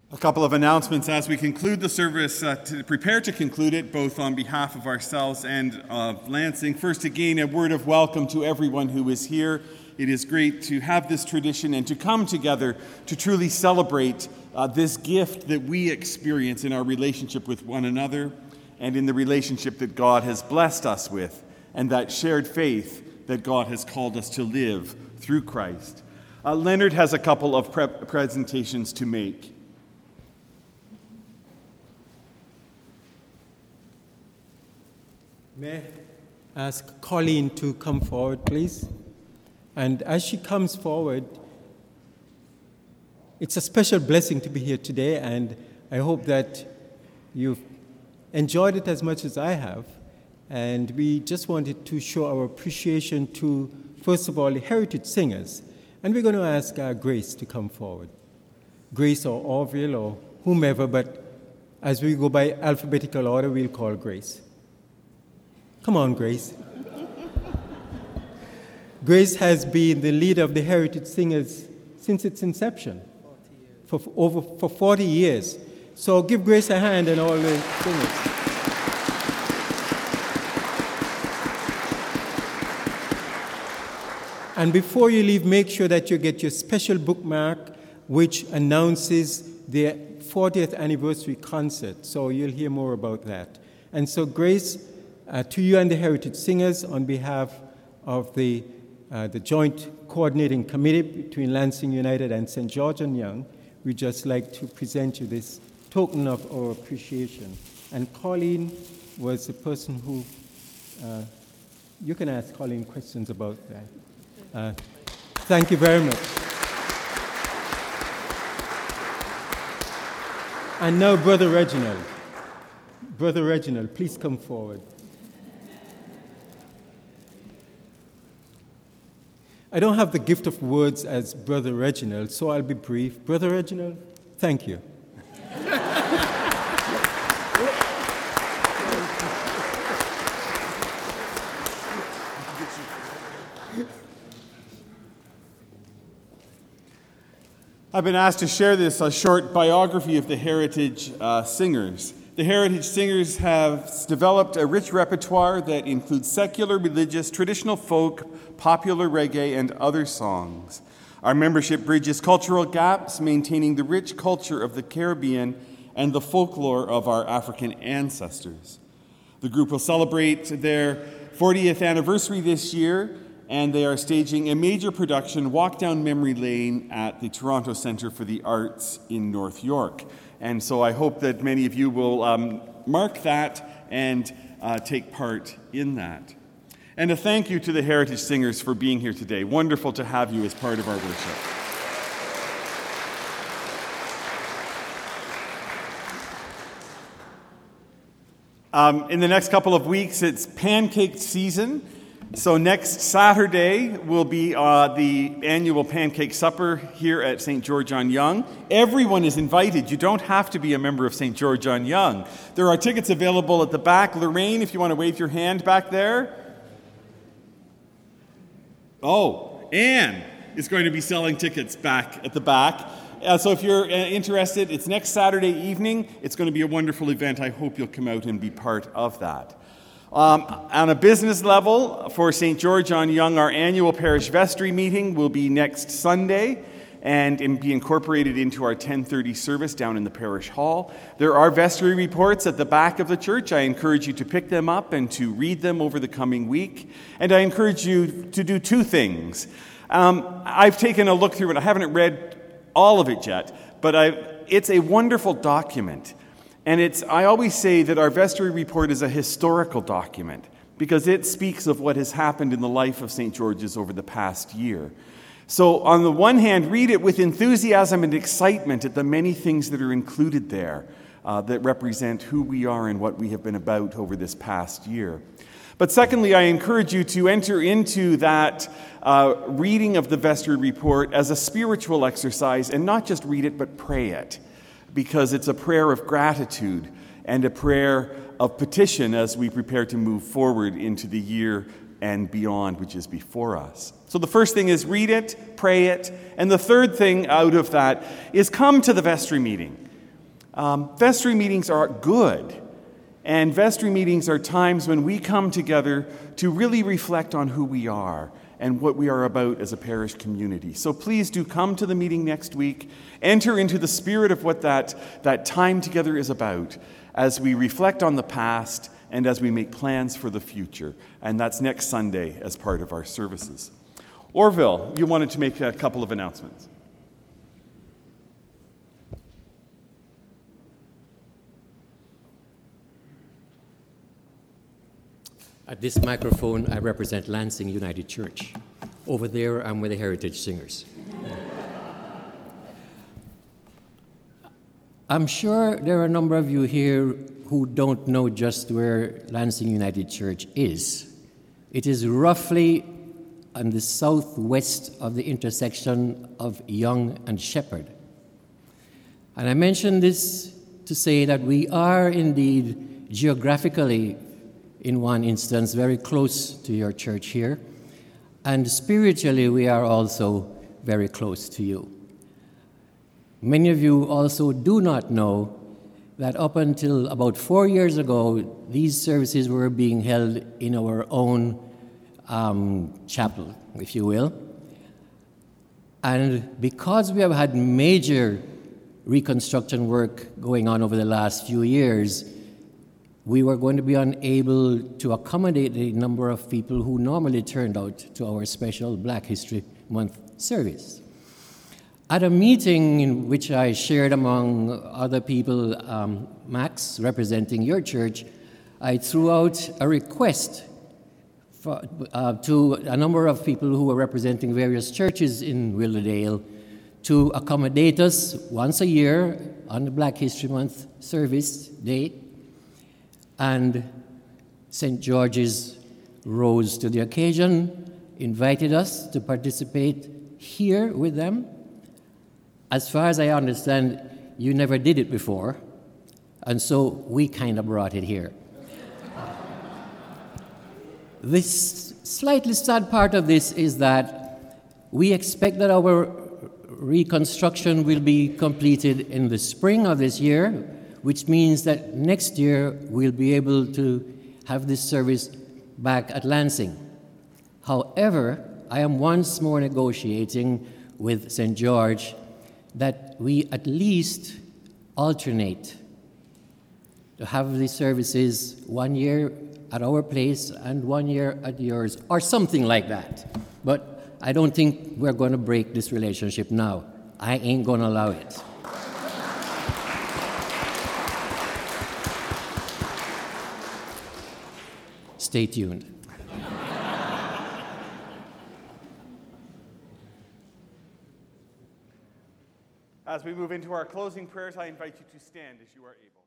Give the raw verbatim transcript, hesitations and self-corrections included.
A couple of announcements as we conclude the service, uh, to prepare to conclude it, both on behalf of ourselves and of Lansing. First, again, a word of welcome to everyone who is here. It is great to have this tradition and to come together to truly celebrate uh, this gift that we experience in our relationship with one another and in the relationship that God has blessed us with, and that shared faith that God has called us to live through Christ. Uh, Leonard has a couple of pre- presentations to make. May I ask Colleen to come forward, please? And as she comes forward, it's a special blessing to be here today, and I hope that you've enjoyed it as much as I have. And we just wanted to show our appreciation to, first of all, the heritage singers. And we're going to ask uh, Grace to come forward. Grace or Orville or whomever, but as we go by alphabetical order, we'll call Grace. Come on, Grace. Grace has been the leader of the Heritage Singers since its inception, for over for forty years. So give Grace a hand and all the singers. And before you leave, make sure that you get your special bookmark, which announces the fortieth anniversary concert. So you'll hear more about that. And so, Grace, Uh, to you and the Heritage Singers, on behalf of the, uh, the joint coordinating committee between Lansing United and Saint George and Young, we'd just like to present you this token of our appreciation. And Colleen was the person who, uh, you can ask Colleen questions about that. Uh, thank you very much. And now, Brother Reginald. Brother Reginald, please come forward. I don't have the gift of words as Brother Reginald, so I'll be brief. Brother Reginald, thank you. I've been asked to share this a short biography of the Heritage uh, Singers. The Heritage Singers have developed a rich repertoire that includes secular, religious, traditional folk, popular reggae, and other songs. Our membership bridges cultural gaps, maintaining the rich culture of the Caribbean and the folklore of our African ancestors. The group will celebrate their fortieth anniversary this year, and they are staging a major production, Walk Down Memory Lane, at the Toronto Centre for the Arts in North York. And so I hope that many of you will um, mark that and uh, take part in that. And a thank you to the Heritage Singers for being here today. Wonderful to have you as part of our worship. Um, in the next couple of weeks, it's pancake season. So next Saturday will be uh, the annual pancake supper here at Saint George on Yonge. Everyone is invited. You don't have to be a member of Saint George on Yonge. There are tickets available at the back. Lorraine, if you want to wave your hand back there. Oh, Anne is going to be selling tickets back at the back. Uh, so if you're uh, interested, it's next Saturday evening. It's going to be a wonderful event. I hope you'll come out and be part of that. Um, on a business level, for Saint George on Yonge, our annual parish vestry meeting will be next Sunday and be incorporated into our ten thirty service down in the parish hall. There are vestry reports at the back of the church. I encourage you to pick them up and to read them over the coming week. And I encourage you to do two things. Um, I've taken a look through it. I haven't read all of it yet, but I, it's a wonderful document. And it's, I always say that our vestry report is a historical document because it speaks of what has happened in the life of Saint George's over the past year. So on the one hand, read it with enthusiasm and excitement at the many things that are included there uh, that represent who we are and what we have been about over this past year. But secondly, I encourage you to enter into that uh, reading of the vestry report as a spiritual exercise and not just read it, but pray it. Because it's a prayer of gratitude and a prayer of petition as we prepare to move forward into the year and beyond, which is before us. So the first thing is read it, pray it, and the third thing out of that is come to the vestry meeting. Um, vestry meetings are good. And vestry meetings are times when we come together to really reflect on who we are and what we are about as a parish community. So please do come to the meeting next week. Enter into the spirit of what that, that time together is about as we reflect on the past and as we make plans for the future. And that's next Sunday as part of our services. Orville, you wanted to make a couple of announcements. At this microphone, I represent Lansing United Church. Over there, I'm with the Heritage Singers. I'm sure there are a number of you here who don't know just where Lansing United Church is. It is roughly on the southwest of the intersection of Young and Shepherd. And I mention this to say that we are indeed geographically, in one instance, very close to your church here, and spiritually we are also very close to you. Many of you also do not know that up until about four years ago, these services were being held in our own um, chapel, if you will. And because we have had major reconstruction work going on over the last few years, we were going to be unable to accommodate the number of people who normally turned out to our special Black History Month service. At a meeting in which I shared among other people, um, Max, representing your church, I threw out a request for, uh, to a number of people who were representing various churches in Willowdale to accommodate us once a year on the Black History Month service date. And Saint George's rose to the occasion, invited us to participate here with them. As far as I understand, you never did it before, and so we kind of brought it here. This slightly sad part of this is that we expect that our reconstruction will be completed in the spring of this year, which means that next year we'll be able to have this service back at Lansing. However, I am once more negotiating with Saint George that we at least alternate to have the services one year at our place and one year at yours, or something like that. But I don't think we're going to break this relationship now. I ain't going to allow it. Stay tuned. As we move into our closing prayers, I invite you to stand as you are able.